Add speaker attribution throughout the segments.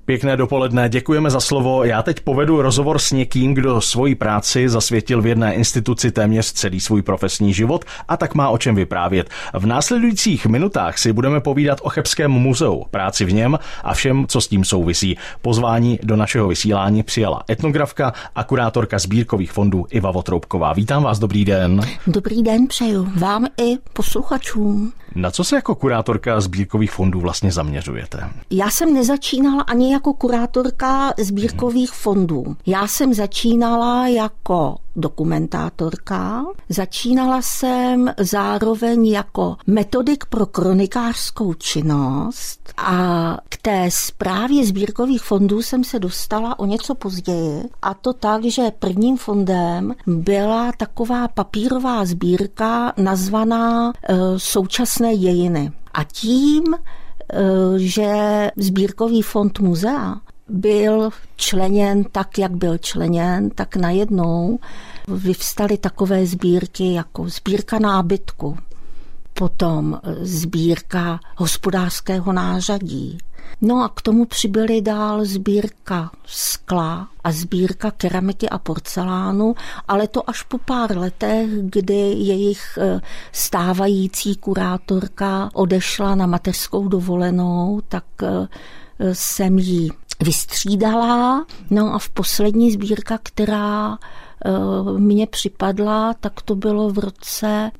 Speaker 1: Pěkné dopoledne, děkujeme za slovo. Já teď povedu rozhovor s někým, kdo svoji práci zasvětil v jedné instituci téměř celý svůj profesní život a tak má o čem vyprávět. V následujících minutách si budeme povídat o Chebském muzeu, práci v něm a všem, co s tím souvisí. Pozvání do našeho vysílání přijala etnografka a kurátorka sbírkových fondů Iva Votroubková. Vítám vás, dobrý den.
Speaker 2: Dobrý den přeju vám i posluchačům.
Speaker 1: Na co se jako kurátorka sbírkových fondů vlastně zaměřujete?
Speaker 2: Já jsem nezačínala ani jako kurátorka sbírkových fondů. Já jsem začínala jako dokumentátorka. Začínala jsem zároveň jako metodik pro kronikářskou činnost a k té správě sbírkových fondů jsem se dostala o něco později. A to tak, že prvním fondem byla taková papírová sbírka nazvaná Současné dějiny. A tím, že sbírkový fond muzea byl členěn tak, jak byl členěn, tak najednou vyvstaly takové sbírky jako sbírka nábytku, potom sbírka hospodářského nářadí. No a k tomu přibyly dál sbírka skla a sbírka keramiky a porcelánu, ale to až po pár letech, kdy jejich stávající kurátorka odešla na mateřskou dovolenou, tak jsem ji vystřídala. No a v poslední sbírka, která mně připadla, tak to bylo v roce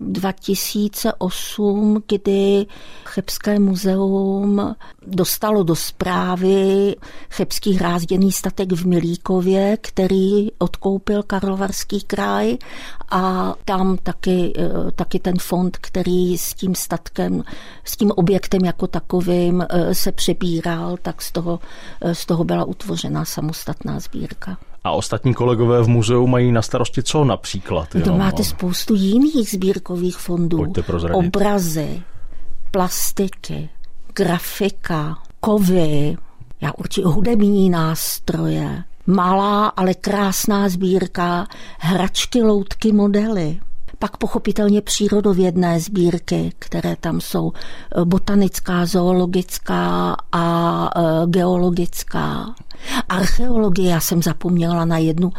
Speaker 2: 2008, kdy Chebské muzeum dostalo do správy Chebský hrázděný statek v Milíkově, který odkoupil Karlovarský kraj a tam taky ten fond, který s tím statkem, s tím objektem jako takovým se přebíral, tak z toho byla utvořena samostatná sbírka.
Speaker 1: A ostatní kolegové v muzeu mají na starosti co například?
Speaker 2: To máte spoustu jiných sbírkových fondů.
Speaker 1: Pojďte prozradit.
Speaker 2: Obrazy, plastiky, grafika, kovy, určitě hudební nástroje, malá, ale krásná sbírka, hračky, loutky, modely. Pak pochopitelně přírodovědné sbírky, které tam jsou botanická, zoologická a geologická. Archeologie, já jsem zapomněla na jednu,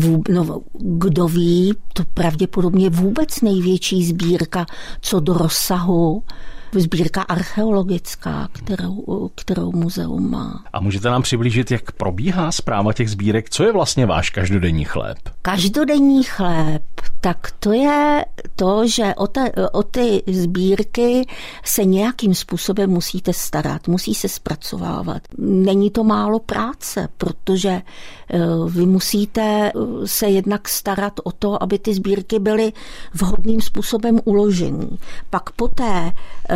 Speaker 2: kdo ví, to pravděpodobně vůbec největší sbírka, co do rozsahu, sbírka archeologická, kterou muzeum má.
Speaker 1: A můžete nám přiblížit, jak probíhá správa těch sbírek? Co je vlastně váš každodenní chléb?
Speaker 2: Každodenní chléb, tak to je to, že o ty sbírky se nějakým způsobem musíte starat, musí se zpracovávat. Není to málo práce, protože vy musíte se jednak starat o to, aby ty sbírky byly vhodným způsobem uložené. Pak po té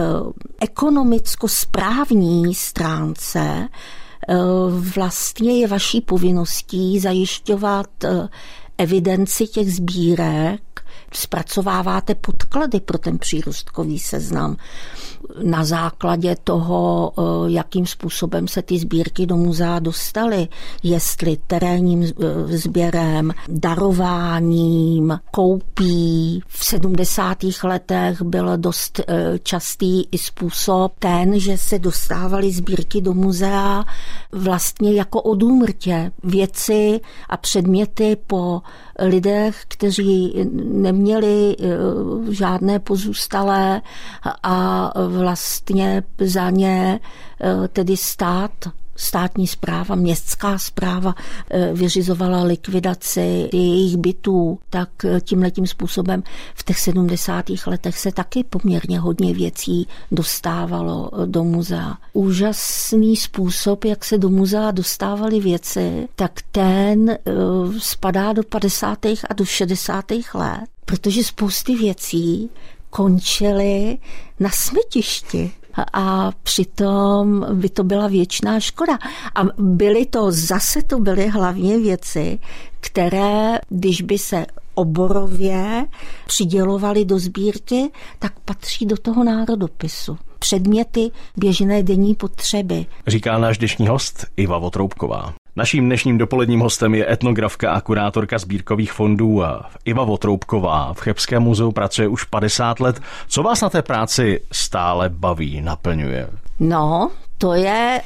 Speaker 2: ekonomicko-správní stránce vlastně je vaší povinností zajišťovat evidenci těch sbírek, zpracováváte podklady pro ten přírůstkový seznam. Na základě toho, jakým způsobem se ty sbírky do muzea dostaly, jestli terénním sběrem, darováním, koupí. V 70. letech byl dost častý i způsob ten, že se dostávaly sbírky do muzea vlastně jako od úmrtě. Věci a předměty po lidech, kteří neměli žádné pozůstalé a vlastně za ně tedy státní správa, městská správa vyřizovala likvidaci jejich bytů, tak tímhletím způsobem v těch 70. letech se taky poměrně hodně věcí dostávalo do muzea. Úžasný způsob, jak se do muzea dostávaly věci, tak ten spadá do 50. a do 60. let, protože spousty věcí končily na smetišti. A přitom by to byla věčná škoda. A to byly hlavně věci, které, když by se oborově přidělovaly do sbírky, tak patří do toho národopisu. Předměty běžné denní potřeby.
Speaker 1: Říká náš dnešní host Iva Votroubková. Naším dnešním dopoledním hostem je etnografka a kurátorka sbírkových fondů Iva Votroubková. V Chebském muzeu pracuje už 50 let. Co vás na té práci stále baví, naplňuje?
Speaker 2: No, To je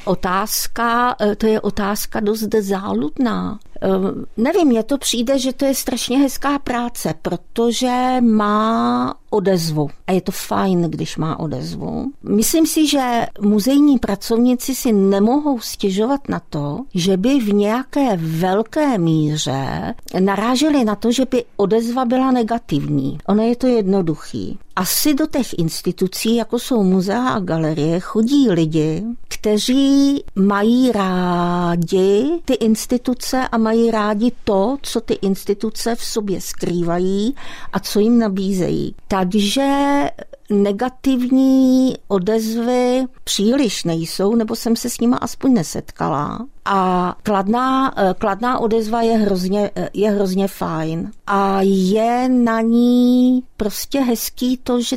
Speaker 2: otázka dost záludná. Nevím, mně to přijde, že to je strašně hezká práce, protože má odezvu. A je to fajn, když má odezvu. Myslím si, že muzejní pracovníci si nemohou stěžovat na to, že by v nějaké velké míře naráželi na to, že by odezva byla negativní. Ono je to jednoduchý. Asi do těch institucí, jako jsou muzea a galerie, chodí lidi, kteří mají rádi ty instituce a mají rádi to, co ty instituce v sobě skrývají a co jim nabízejí. Takže negativní odezvy příliš nejsou, nebo jsem se s nima aspoň nesetkala. A kladná odezva je hrozně fajn. A je na ní prostě hezký to, že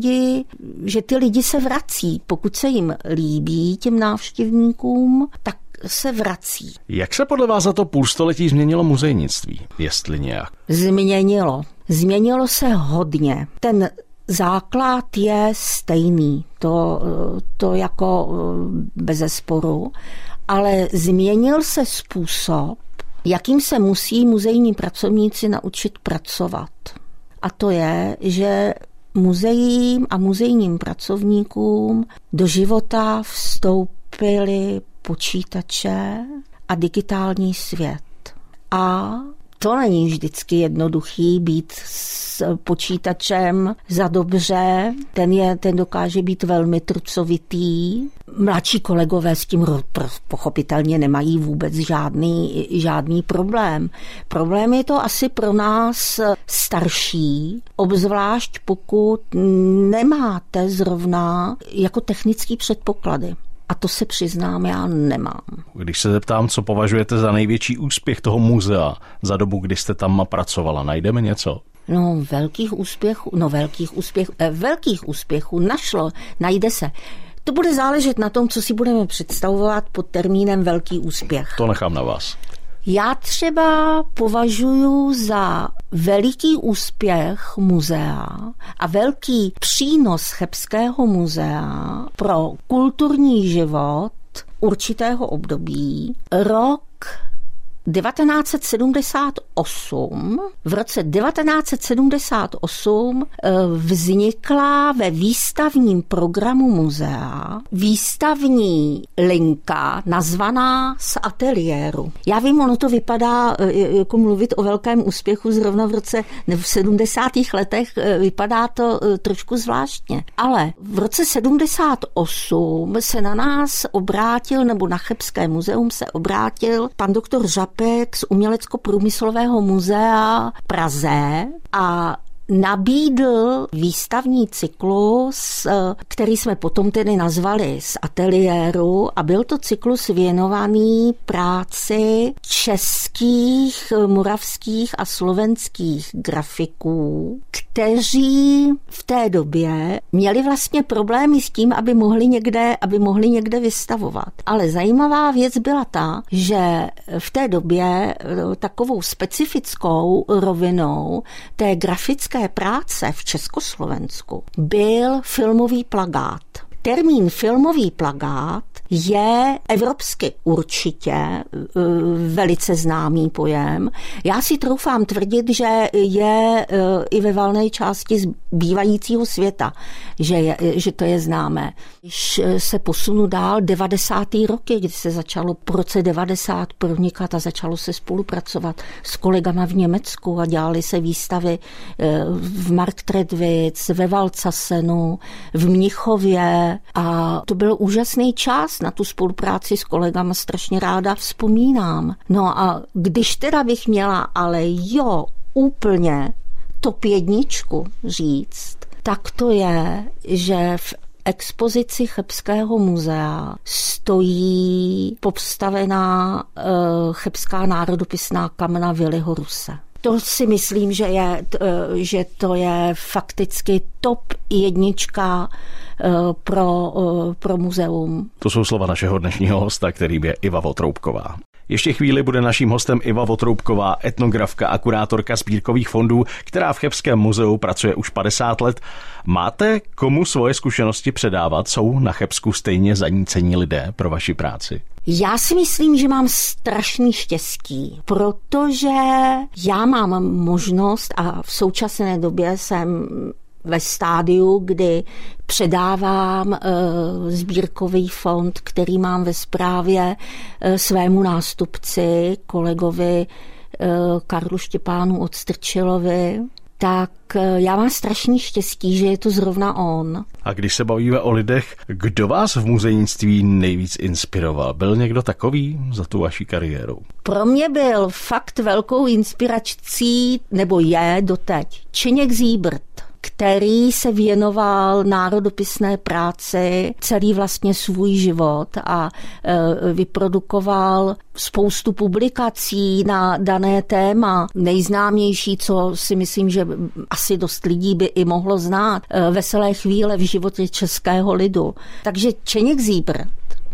Speaker 2: ty lidi se vrací. Pokud se jim líbí těm návštěvníkům, tak se vrací.
Speaker 1: Jak se podle vás za to půlstoletí změnilo muzejnictví, jestli nějak?
Speaker 2: Změnilo se hodně. Ten základ je stejný, to jako bezesporu, ale změnil se způsob, jakým se musí muzejní pracovníci naučit pracovat. A to je, že muzeím a muzejním pracovníkům do života vstoupily počítače a digitální svět. A to není vždycky jednoduchý být s počítačem za dobře, ten dokáže být velmi trucovitý. Mladší kolegové s tím pochopitelně nemají vůbec žádný problém. Problém je to asi pro nás starší, obzvlášť pokud nemáte zrovna jako technický předpoklady. A to se přiznám, já nemám.
Speaker 1: Když se zeptám, co považujete za největší úspěch toho muzea za dobu, kdy jste tam pracovala, najdeme něco? Velkých úspěchů najde se. To bude záležet na tom, co si budeme představovat pod termínem velký úspěch. To nechám na vás.
Speaker 2: Já třeba považuji za veliký úspěch muzea a velký přínos Chebského muzea pro kulturní život určitého období rok 1978. V roce 1978 vznikla ve výstavním programu muzea výstavní linka nazvaná Z ateliéru. Já vím, ono to vypadá, jako mluvit o velkém úspěchu zrovna v 70. letech, vypadá to trošku zvláštně. Ale v roce 78 se na nás obrátil, nebo na Chebské muzeum se obrátil pan doktor Žapek z Umělecko-průmyslového muzea Praze a nabídl výstavní cyklus, který jsme potom tedy nazvali Z ateliéru, a byl to cyklus věnovaný práci českých, moravských a slovenských grafiků, kteří v té době měli vlastně problémy s tím, aby mohli někde vystavovat. Ale zajímavá věc byla ta, že v té době takovou specifickou rovinou té grafické práce v Československu byl filmový plakát. Termín filmový plakát je evropsky určitě velice známý pojem. Já si troufám tvrdit, že je i ve valné části zbývajícího světa, že to je známé. Když se posunu dál 90. roky, kdy se začalo po roce 90 pronikat a začalo se spolupracovat s kolegama v Německu a dělali se výstavy v Marktredwitz, ve Valcasenu, v Mnichově, a to byl úžasný čas. Na tu spolupráci s kolegama strašně ráda vzpomínám. No a když teda bych měla úplně top 1 říct, tak to je, že v expozici Chebského muzea stojí postavená chebská národopisná kamna Viliho Ruse. To si myslím, že to je fakticky top 1 pro muzeum.
Speaker 1: To jsou slova našeho dnešního hosta, kterým je Iva Votroubková. Ještě chvíli bude naším hostem Iva Votroubková, etnografka a kurátorka sbírkových fondů, která v Chebském muzeu pracuje už 50 let. Máte komu svoje zkušenosti předávat? Jsou na Chebsku stejně zanícení lidé pro vaši práci?
Speaker 2: Já si myslím, že mám strašný štěstí, protože já mám možnost a v současné době jsem ve stádiu, kdy předávám sbírkový fond, který mám ve správě svému nástupci, kolegovi Karlu Štěpánu Odstrčilovi, tak já mám strašný štěstí, že je to zrovna on.
Speaker 1: A když se bavíme o lidech, kdo vás v muzejnictví nejvíc inspiroval? Byl někdo takový za tu vaši kariéru?
Speaker 2: Pro mě byl fakt velkou inspirací, nebo je doteď, Čeněk Zíbrt, který se věnoval národopisné práci celý vlastně svůj život a vyprodukoval spoustu publikací na dané téma. Nejznámější, co si myslím, že asi dost lidí by i mohlo znát, Veselé chvíle v životě českého lidu. Takže Čeněk Zíbrt.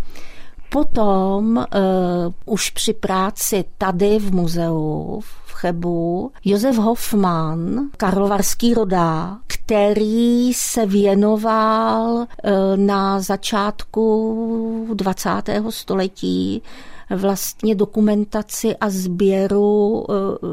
Speaker 2: Potom už při práci tady v muzeu v Chebu Josef Hofmann, karlovarský rodák, který se věnoval na začátku 20. století vlastně dokumentaci a sběru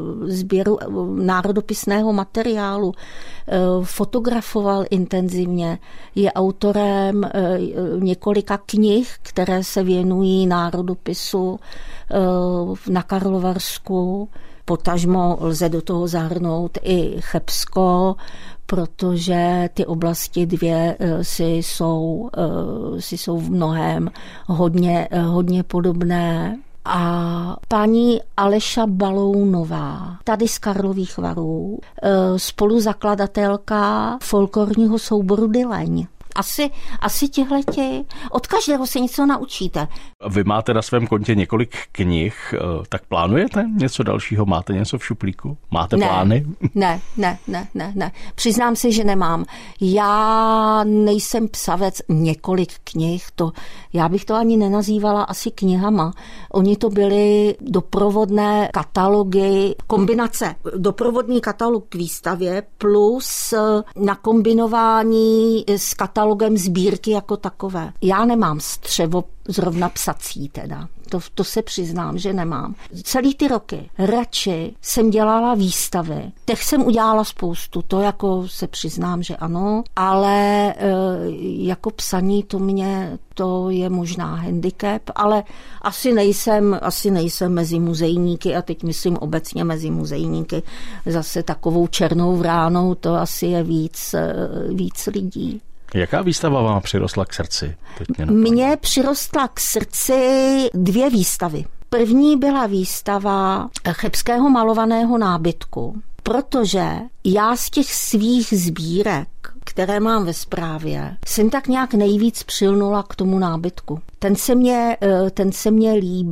Speaker 2: národopisného materiálu. Fotografoval intenzivně. Je autorem několika knih, které se věnují národopisu na Karlovarsku. Potažmo lze do toho zahrnout i Chebsko, protože ty oblasti dvě si jsou v mnohém hodně podobné. A paní Aleša Balounová, tady z Karlových Varů, spoluzakladatelka folklorního souboru Dyleň. Asi tihleti. Od každého se něco naučíte.
Speaker 1: Vy máte na svém kontě několik knih, tak plánujete něco dalšího? Máte něco v šuplíku? Máte plány?
Speaker 2: Ne. Přiznám se, že nemám. Já nejsem psavec několik knih, já bych to ani nenazývala asi knihama. Oni to byly doprovodné katalogy, kombinace, doprovodný katalog k výstavě plus nakombinování s katalogem sbírky jako takové. Já nemám střevo zrovna psací teda. To se přiznám, že nemám. Celý ty roky radši jsem dělala výstavy. Těch jsem udělala spoustu, to jako se přiznám, že ano, ale jako psaní to je možná handicap, ale asi nejsem mezi muzejníky a teď myslím obecně mezi muzejníky zase takovou černou vránou, to asi je víc lidí.
Speaker 1: Jaká výstava vám přirostla k srdci?
Speaker 2: Mně přirostla k srdci 2 výstavy. První byla výstava chebského malovaného nábytku, protože já z těch svých sbírek, které mám ve správě, jsem tak nějak nejvíc přilnula k tomu nábytku. Ten se mě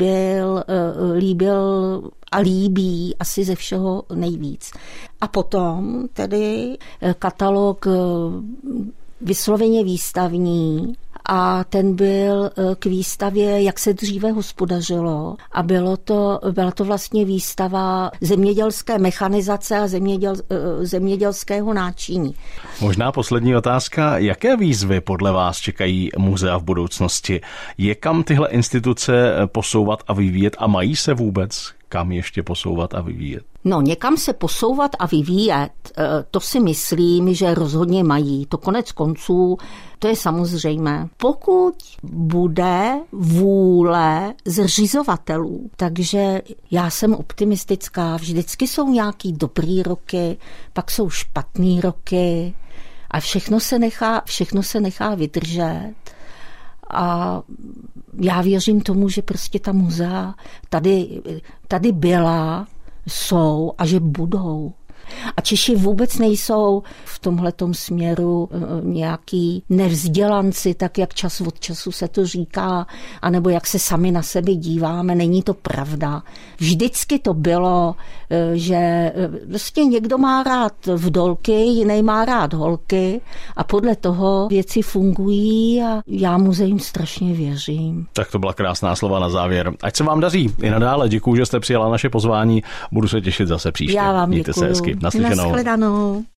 Speaker 2: líbil a líbí asi ze všeho nejvíc. A potom tedy katalog vysloveně výstavní a ten byl k výstavě, jak se dříve hospodařilo a byla to vlastně výstava zemědělské mechanizace a zemědělského náčiní.
Speaker 1: Možná poslední otázka. Jaké výzvy podle vás čekají muzea v budoucnosti? Je kam tyhle instituce posouvat a vyvíjet a mají se vůbec kam ještě posouvat a vyvíjet?
Speaker 2: No, někam se posouvat a vyvíjet, to si myslím, že rozhodně mají. To konec konců, to je samozřejmé. Pokud bude vůle zřizovatelů, takže já jsem optimistická. Vždycky jsou nějaký dobrý roky, pak jsou špatný roky a všechno se nechá vydržet. A já věřím tomu, že prostě ta muzea tady byla, jsou a že budou. A Češi vůbec nejsou v tomhletom směru nějaký nevzdělanci, tak jak čas od času se to říká, anebo jak se sami na sebe díváme. Není to pravda. Vždycky to bylo, že vlastně někdo má rád vdolky, jiný má rád holky a podle toho věci fungují a já muzeím strašně věřím.
Speaker 1: Tak to byla krásná slova na závěr. Ať se vám daří i nadále. Děkuju, že jste přijala naše pozvání. Budu se těšit zase příště.
Speaker 2: Já vám
Speaker 1: Mějte se hezky. Naslyšenou.
Speaker 2: Nashledanou.